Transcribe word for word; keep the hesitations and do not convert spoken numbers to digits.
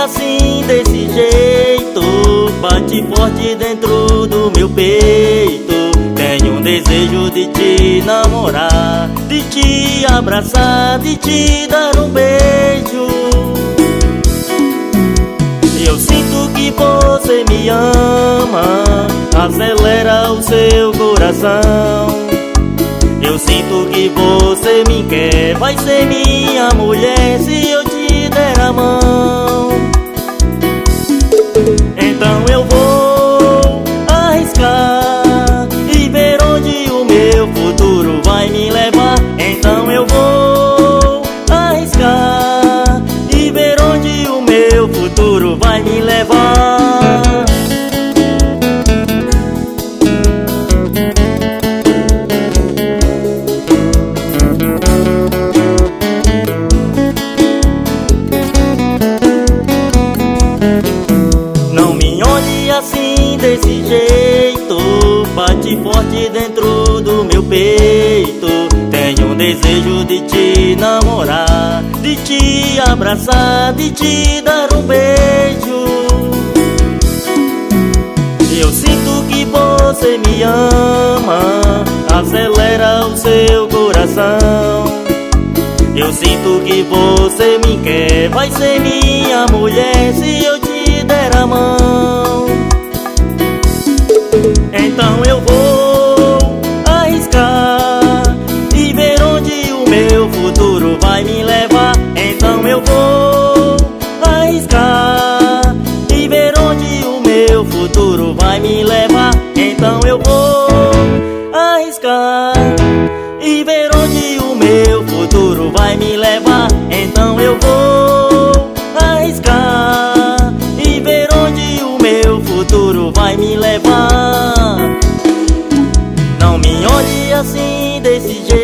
assim, desse jeito, bate forte dentro do meu peito. Tenho um desejo de te namorar, de te abraçar, de te dar um beijo. Eu sinto que você me ama, acelera o seu coração. Eu sinto que você me quer, vai ser minha mulher se eu te der a mão. Então eu vou arriscar e ver onde o meu futuro vai me levar. Então eu vou arriscar e ver onde o meu futuro vai me levar. Assim, desse jeito, bate forte dentro do meu peito. Tenho um desejo de te namorar, de te abraçar, de te dar um beijo. Eu sinto que você me ama, acelera o seu coração. Eu sinto que você me quer, vai ser minha mulher se eu te der a mão. Então eu vou arriscar e ver onde o meu futuro vai me levar. Então eu vou arriscar e ver onde o meu futuro vai me levar. Então eu vou arriscar e ver onde o meu futuro vai me levar. Então eu vou arriscar e ver onde o meu futuro vai me levar. Não me olhe assim, desse jeito,